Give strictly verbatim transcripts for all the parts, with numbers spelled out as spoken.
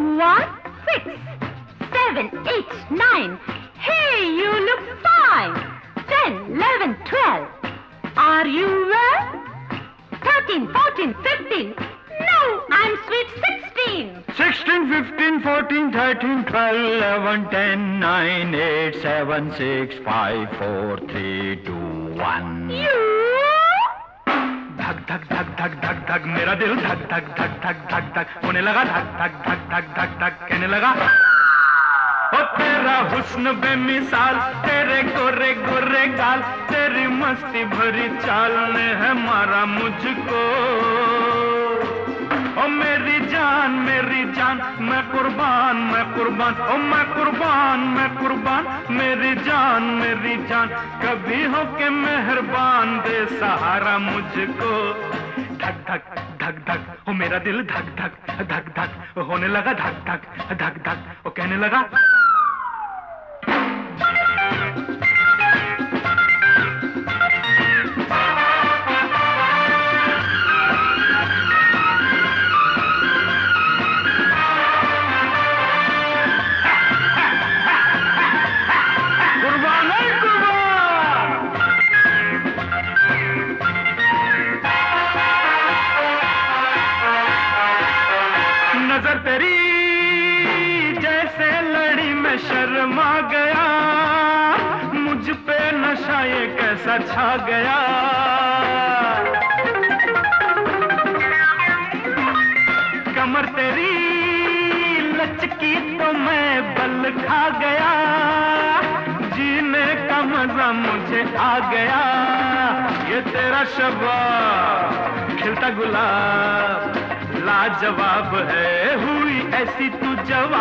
One, six, seven, eight, nine. Hey, you look fine. Ten, eleven, twelve. Are you well? Thirteen, fourteen, fifteen. No, I'm sweet sixteen. Sixteen, fifteen, fourteen, thirteen, twelve, eleven, ten, nine, eight, seven, six, five, four, three, two, one. You? धक धक धक धक धक धक मेरा दिल धक धक धक धक धक धक होने लगा धक धक धक धक धक धक कहने लगा ओ तेरा हुस्न बेमिसाल, तेरे गोरे गोरे गाल, तेरी मस्ती भरी चाल ने है मारा मुझको। ओ मेरी जान मेरी जान मैं कुर्बान मैं कुर्बान, ओ मैं कुर्बान मैं कुर्बान, मेरी जान मेरी जान कभी हो के मेहरबान दे सहारा मुझको। धक धक धक धक ओ मेरा दिल धक धक धक धक होने लगा धक धक धक धक ओ कहने लगा नजर तेरी जैसे लड़ी में शर्मा गया, मुझ पे नशा ये कैसा छा गया। कमर तेरी लचकी तो मैं बल खा गया, जीने का मजा मुझे आ गया। ये तेरा शबाब खिलता गुलाब लाजवाब है, हुई ऐसी तू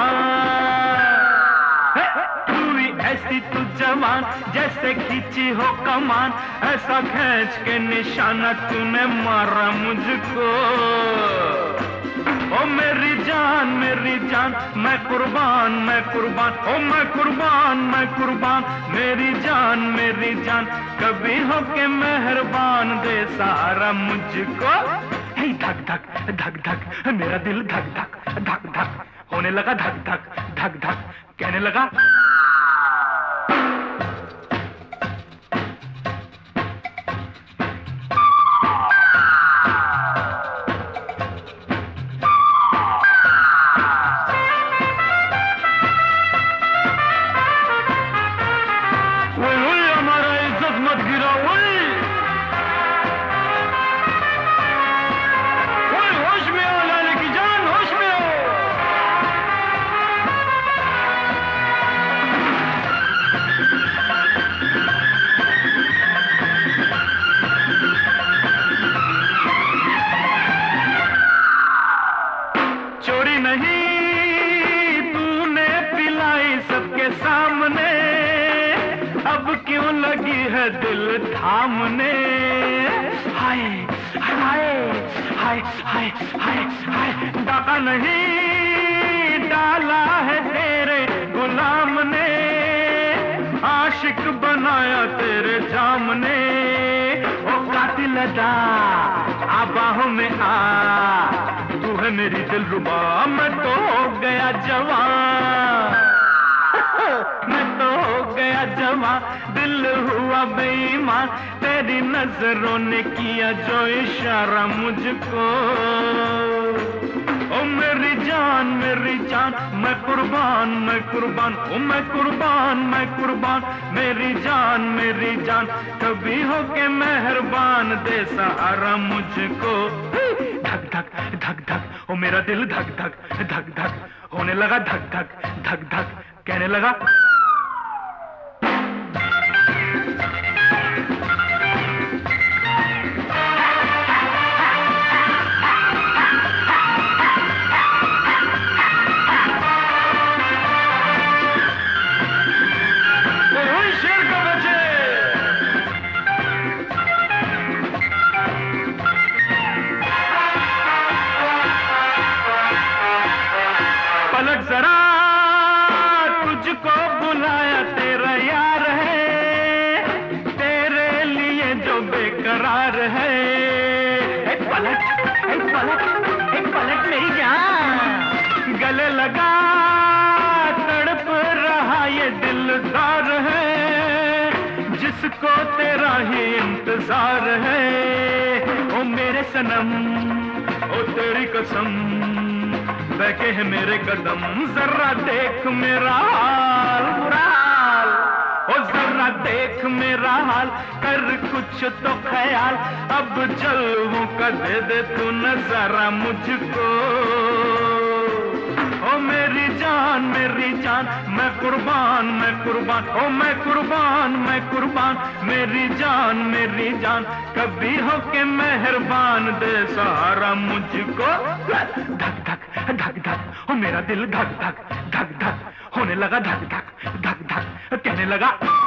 जवान, हुई ऐसी तू जवान जैसे खींची हो कमान, ऐसा खींच के निशाना तूने मारा मुझको। ओ मेरी जान मेरी जान मैं कुर्बान मैं कुर्बान, ओ मैं कुर्बान मैं कुर्बान, मेरी जान मेरी जान कभी हो के मेहरबान दे सहारा मुझको। धक धक धक धक मेरा दिल धक धक धक धक होने लगा धक धक धक धक कहने लगा ओए ओए हमारा इज्जत मत गिरा, ओए चोरी नहीं तूने पिलाई सबके सामने, अब क्यों लगी है दिल थामने। हाय हाय हाय हाय हाय हाय डाका नहीं डाला है तेरे गुलाम ने, आशिक बनाया तेरे जाम ने। ओ कातिल अदा आ बाहों में आ, तू है मेरी दिलरुबा, मैं तो हो गया जवान, मैं तो हो गया जवान, दिल हुआ बेईमान, तेरी नजरों ने किया जो इशारा मुझको। ओ मेरी जान मेरी जान मैं कुर्बान मैं कुर्बान, ओ मैं कुर्बान मैं कुर्बान, मेरी जान मेरी जान कभी हो के मेहरबान दे सहारा मुझको। धक धक धक धक ओ मेरा दिल धक धक धक धक होने लगा धक धक धक धक कहने लगा पलट जरा तुझको बुलाया तेरा यार है, तेरे लिए जो बेकरार है। एक पलट एक पलट एक पलट मेरी जान, गले लगा तड़प रहा ये दिलदार है, जिसको तेरा ही इंतजार है। ओ मेरे सनम, ओ तेरी कसम, बहके है मेरे कदम, जरा देख मेरा हाल, बुरा हाल। ओ जरा देख मेरा हाल, कर कुछ तो ख्याल, अब जलवों का दे दे तू नजारा मुझको। ओ मेरी जान मेरी जान, मैं कुर्बान मैं कुर्बान, ओ मैं कुर्बान मैं कुर्बान, मेरी जान मेरी जान, कभी हो के मेहरबान, दे सहारा मुझको। धक धक धक धक, ओ मेरा दिल धक धक धक धक होने लगा, धक धक धक धक कहने लगा।